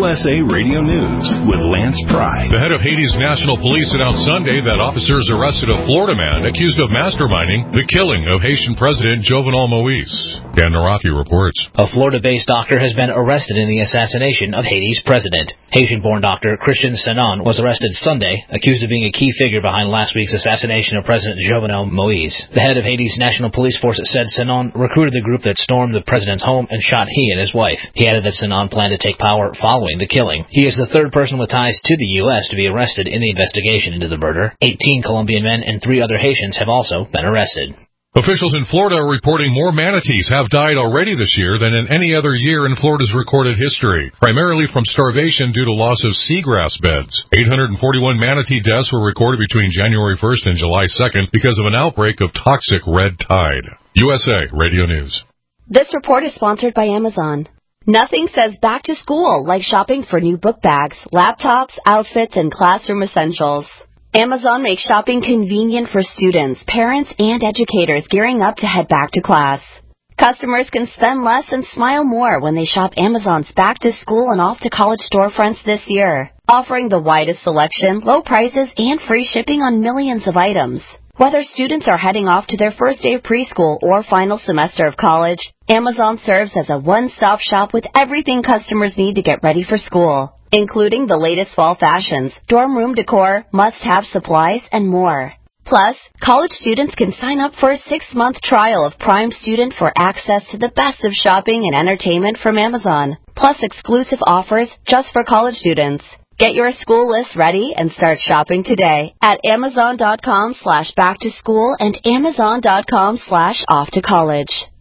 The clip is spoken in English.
USA Radio News with Lance Pry. The head of Haiti's National Police announced Sunday that officers arrested a Florida man accused of masterminding the killing of Haitian President Jovenel Moïse. Dan Naraki reports. A Florida-based doctor has been arrested in the assassination of Haiti's president. Haitian-born doctor Christian Sanon was arrested Sunday, accused of being a key figure behind last week's assassination of President Jovenel Moïse. The head of Haiti's National Police Force said Sanon recruited the group that stormed the president's home and shot he and his wife. He added that Sanon planned to take power following the killing. He is the third person with ties to the U.S. to be arrested in the investigation into the murder. 18 Colombian men and 3 other Haitians have also been arrested. Officials in Florida are reporting more manatees have died already this year than in any other year in Florida's recorded history, primarily from starvation due to loss of seagrass beds. 841 manatee deaths were recorded between January 1st and July 2nd because of an outbreak of toxic red tide. USA Radio News. This report is sponsored by Amazon. Nothing says back to school like shopping for new book bags, laptops, outfits, and classroom essentials. Amazon makes shopping convenient for students, parents, and educators gearing up to head back to class. Customers can spend less and smile more when they shop Amazon's back to school and off to college storefronts this year, offering the widest selection, low prices, and free shipping on millions of items. Whether students are heading off to their first day of preschool or final semester of college, Amazon serves as a one-stop shop with everything customers need to get ready for school, including the latest fall fashions, dorm room decor, must-have supplies, and more. Plus, college students can sign up for a 6-month trial of Prime Student for access to the best of shopping and entertainment from Amazon, plus exclusive offers just for college students. Get your school list ready and start shopping today at Amazon.com/back-to-school and Amazon.com/off-to-college.